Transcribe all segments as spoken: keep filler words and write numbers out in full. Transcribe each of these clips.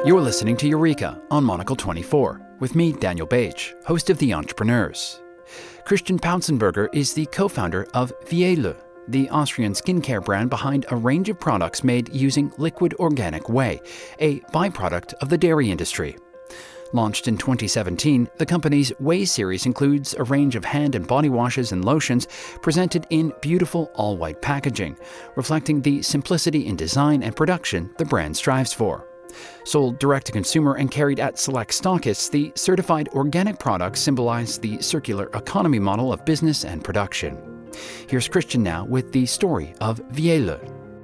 You're listening to Eureka on Monocle twenty-four with me, Daniel Bage, host of The Entrepreneurs. Christian Pautzenberger is the co-founder of Vielle, the Austrian skincare brand behind a range of products made using liquid organic whey, a byproduct of the dairy industry. Launched in twenty seventeen, the company's Whey series includes a range of hand and body washes and lotions presented in beautiful all-white packaging, reflecting the simplicity in design and production the brand strives for. Sold direct-to-consumer and carried at select stockists, the certified organic products symbolize the circular economy model of business and production. Here's Christian now with the story of Vielle.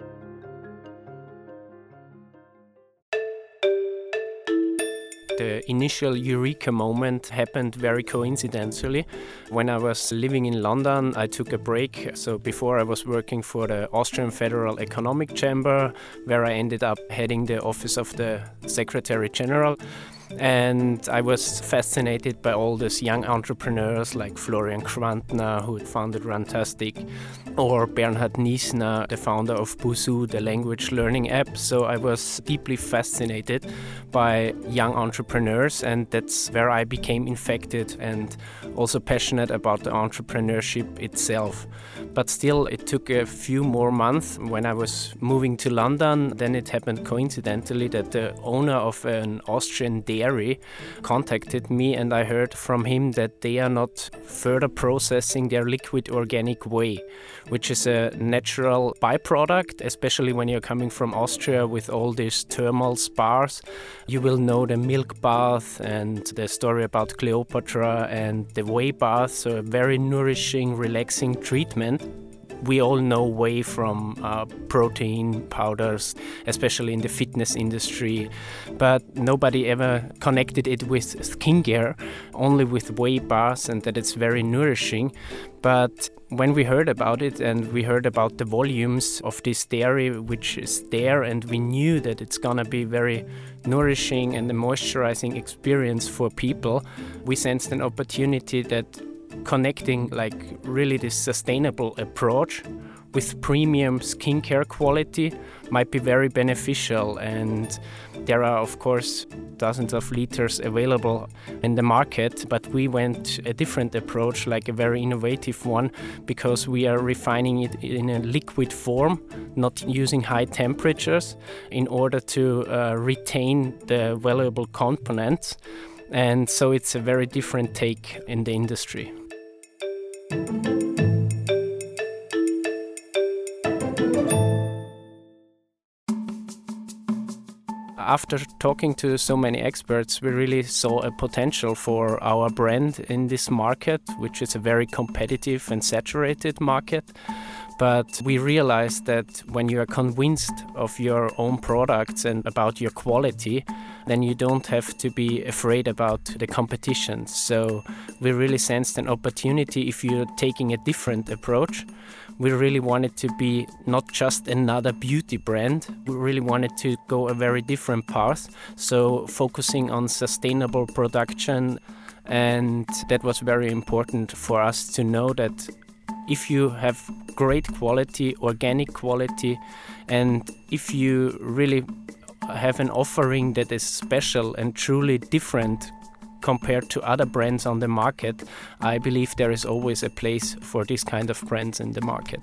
The initial eureka moment happened very coincidentally. When I was living in London, I took a break. So before I was working for the Austrian Federal Economic Chamber, where I ended up heading the office of the Secretary General. And I was fascinated by all these young entrepreneurs like Florian Quantner, who founded Runtastic, or Bernhard Niesner, the founder of Busuu, the language learning app. So I was deeply fascinated by young entrepreneurs, and that's where I became infected and also passionate about the entrepreneurship itself. But still, it took a few more months. When I was moving to London, then it happened coincidentally that the owner of an Austrian dairy contacted me, and I heard from him that they are not further processing their liquid organic whey, which is a natural byproduct, especially when you're coming from Austria with all these thermal spas. You will know the milk bath and the story about Cleopatra and the whey bath, so a very nourishing, relaxing treatment. We all know whey from uh, protein powders, especially in the fitness industry, but nobody ever connected it with skincare, only with whey baths, and that it's very nourishing. But when we heard about it and we heard about the volumes of this dairy which is there, and we knew that it's gonna be very nourishing and a moisturizing experience for people, we sensed an opportunity that connecting like really this sustainable approach with premium skincare quality might be very beneficial. And there are of course dozens of liters available in the market, but we went a different approach, like a very innovative one, because we are refining it in a liquid form, not using high temperatures, in order to uh, retain the valuable components. And so it's a very different take in the industry. After talking to so many experts, we really saw a potential for our brand in this market, which is a very competitive and saturated market. But we realized that when you are convinced of your own products and about your quality, then you don't have to be afraid about the competition. So we really sensed an opportunity if you're taking a different approach. We really wanted to be not just another beauty brand. We really wanted to go a very different path. So focusing on sustainable production. And that was very important for us to know that if you have great quality, organic quality, and if you really have an offering that is special and truly different compared to other brands on the market, I believe there is always a place for this kind of brands in the market.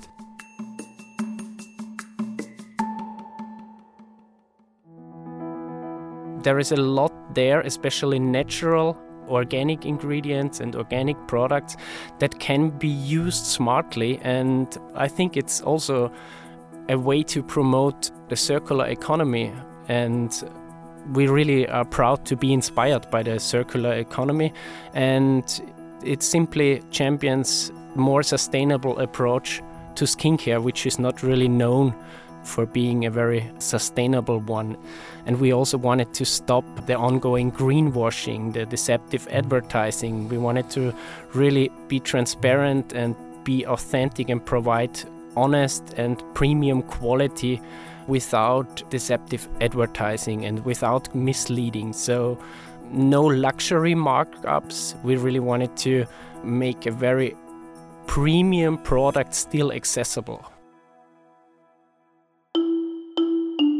There is a lot there, especially natural organic ingredients and organic products that can be used smartly, and I think it's also a way to promote the circular economy, and we really are proud to be inspired by the circular economy, and it simply champions more sustainable approach to skincare, which is not really known for being a very sustainable one. And we also wanted to stop the ongoing greenwashing, the deceptive advertising. We wanted to really be transparent and be authentic and provide honest and premium quality without deceptive advertising and without misleading. So no luxury markups. We really wanted to make a very premium product still accessible.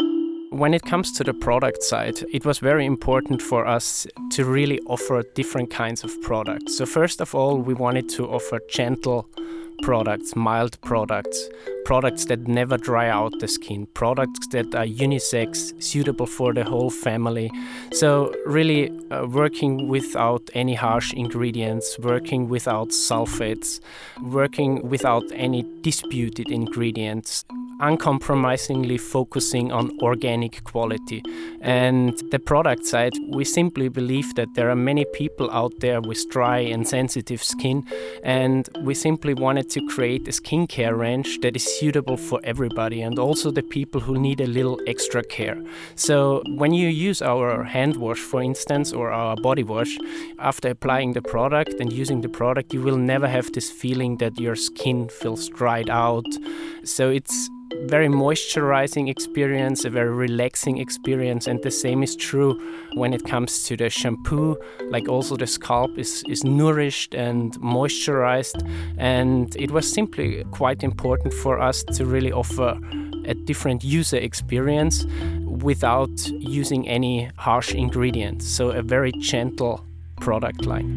When it comes to the product side, it was very important for us to really offer different kinds of products. So first of all, we wanted to offer gentle products, mild products, products that never dry out the skin, products that are unisex, suitable for the whole family. So really uh, working without any harsh ingredients, working without sulfates, working without any disputed ingredients, uncompromisingly focusing on organic quality. And the product side, we simply believe that there are many people out there with dry and sensitive skin, and we simply wanted to create a skincare range that is suitable for everybody and also the people who need a little extra care. So when you use our hand wash, for instance, or our body wash, after applying the product and using the product, you will never have this feeling that your skin feels dried out. So it's very moisturizing experience, a very relaxing experience, and the same is true when it comes to the shampoo. Like also the scalp is, is nourished and moisturized, and it was simply quite important for us to really offer a different user experience without using any harsh ingredients. So a very gentle product line.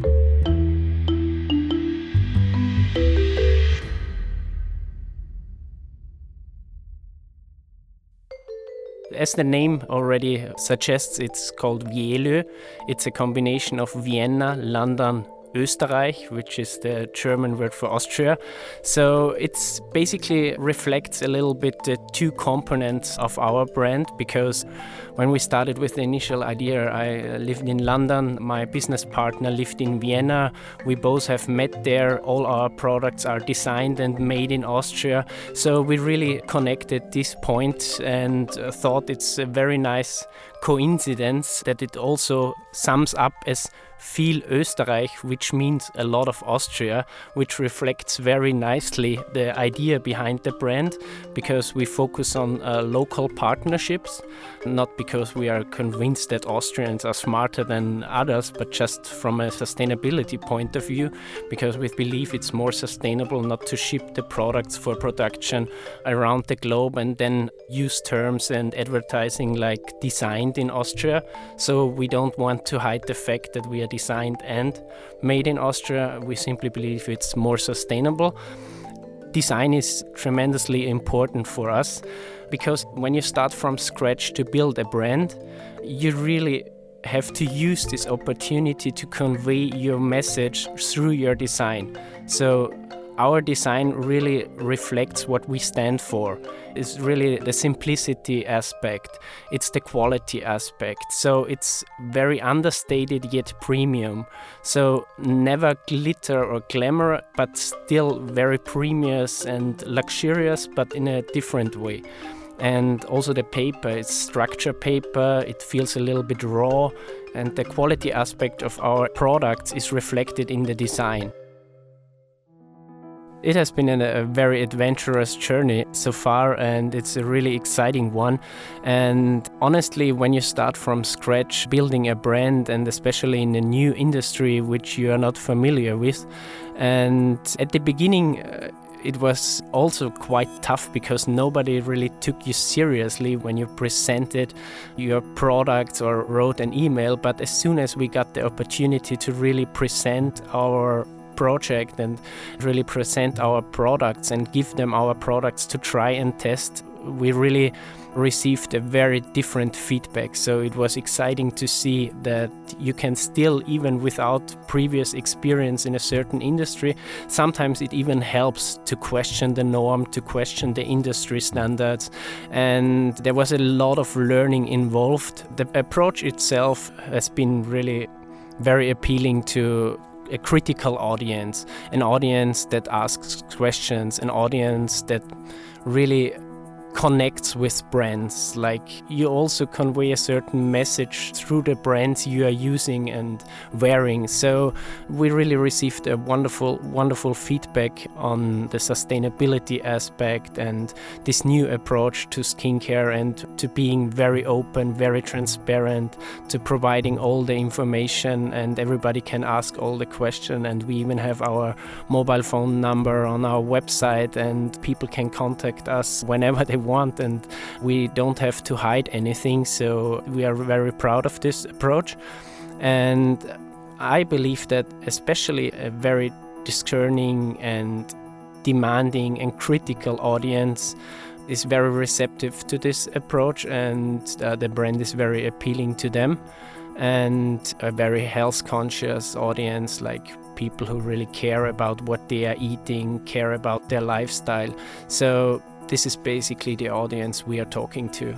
As the name already suggests, it's called Viellö. It's a combination of Vienna, London, Österreich, which is the German word for Austria. So it's basically reflects a little bit the two components of our brand, because when we started with the initial idea, I lived in London, my business partner lived in Vienna. We both have met there. All our products are designed and made in Austria. So we really connected this point and thought it's a very nice coincidence that it also sums up as Viel Österreich, which means a lot of Austria, which reflects very nicely the idea behind the brand, because we focus on uh, local partnerships, not because we are convinced that Austrians are smarter than others, but just from a sustainability point of view, because we believe it's more sustainable not to ship the products for production around the globe and then use terms and advertising like designed in Austria. So we don't want to hide the fact that we are designed and made in Austria. We simply believe it's more sustainable. Design is tremendously important for us, because when you start from scratch to build a brand, you really have to use this opportunity to convey your message through your design. So our design really reflects what we stand for. It's really the simplicity aspect. It's the quality aspect. So it's very understated yet premium. So never glitter or glamour, but still very premium and luxurious, but in a different way. And also the paper, it's structure paper, it feels a little bit raw, and the quality aspect of our products is reflected in the design. It has been a, a very adventurous journey so far, and it's a really exciting one. And honestly, when you start from scratch building a brand, and especially in a new industry which you are not familiar with, and at the beginning uh, it was also quite tough, because nobody really took you seriously when you presented your products or wrote an email. But as soon as we got the opportunity to really present our project and really present our products and give them our products to try and test, we really received a very different feedback. So it was exciting to see that you can still, even without previous experience in a certain industry, sometimes it even helps to question the norm, to question the industry standards. And there was a lot of learning involved. The approach itself has been really very appealing to a critical audience, an audience that asks questions, an audience that really connects with brands. Like, you also convey a certain message through the brands you are using and wearing. So we really received a wonderful, wonderful feedback on the sustainability aspect and this new approach to skincare, and to being very open, very transparent, to providing all the information, and everybody can ask all the questions. And we even have our mobile phone number on our website, and people can contact us whenever they want, and we don't have to hide anything. So we are very proud of this approach. And I believe that especially a very discerning and demanding and critical audience is very receptive to this approach, and uh, the brand is very appealing to them. And a very health conscious audience, like people who really care about what they are eating, care about their lifestyle. So this is basically the audience we are talking to.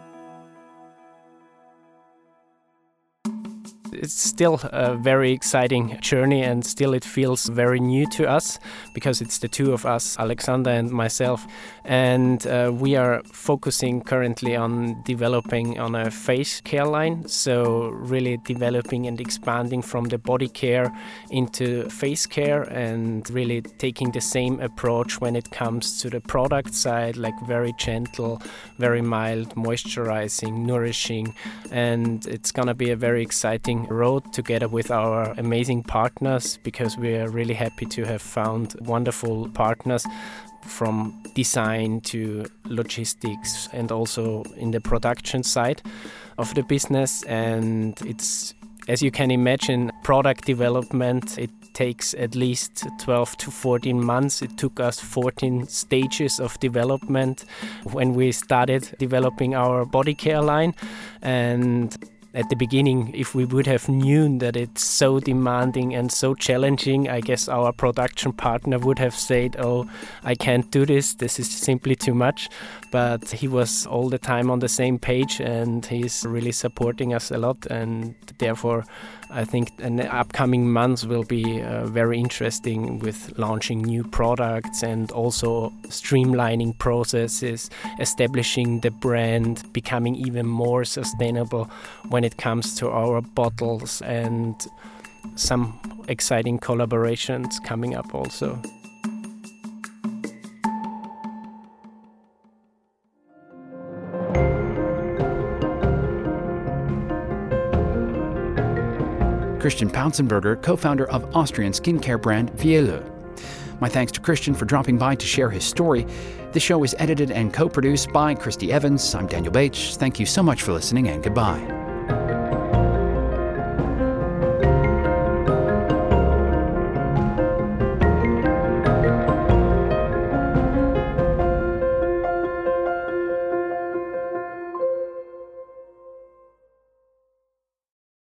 It's still a very exciting journey, and still it feels very new to us because it's the two of us, Alexander and myself. And uh, we are focusing currently on developing on a face care line. So really developing and expanding from the body care into face care, and really taking the same approach when it comes to the product side, like very gentle, very mild, moisturizing, nourishing. And it's going to be a very exciting road together with our amazing partners, because we are really happy to have found wonderful partners from design to logistics and also in the production side of the business. And it's, as you can imagine, product development, it takes at least twelve to fourteen months. It took us fourteen stages of development when we started developing our body care line. And at the beginning, if we would have known that it's so demanding and so challenging, I guess our production partner would have said, oh, I can't do this, this is simply too much. But he was all the time on the same page, and he's really supporting us a lot. And therefore, I think the upcoming months will be uh, very interesting with launching new products and also streamlining processes, establishing the brand, becoming even more sustainable when it comes to our bottles, and some exciting collaborations coming up also. Christian Paunzenberger, co-founder of Austrian skincare brand Vielle. My thanks to Christian for dropping by to share his story. The show is edited and co-produced by Christy Evans. I'm Daniel Baich. Thank you so much for listening, and goodbye.